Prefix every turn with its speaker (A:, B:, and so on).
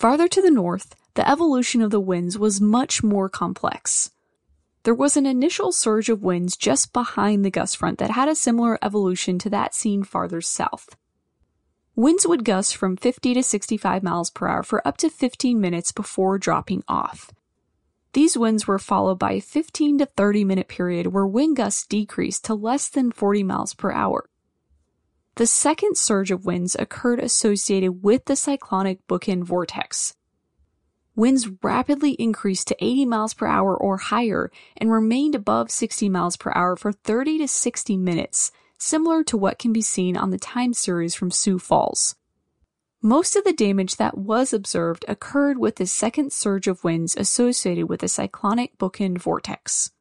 A: Farther to the north, the evolution of the winds was much more complex. There was an initial surge of winds just behind the gust front that had a similar evolution to that seen farther south. Winds would gust from 50 to 65 miles per hour for up to 15 minutes before dropping off. These winds were followed by a 15 to 30 minute period where wind gusts decreased to less than 40 miles per hour. The second surge of winds occurred associated with the cyclonic bookend vortex. Winds rapidly increased to 80 miles per hour or higher and remained above 60 miles per hour for 30 to 60 minutes, similar to what can be seen on the time series from Sioux Falls. Most of the damage that was observed occurred with the second surge of winds associated with the cyclonic bookend vortex.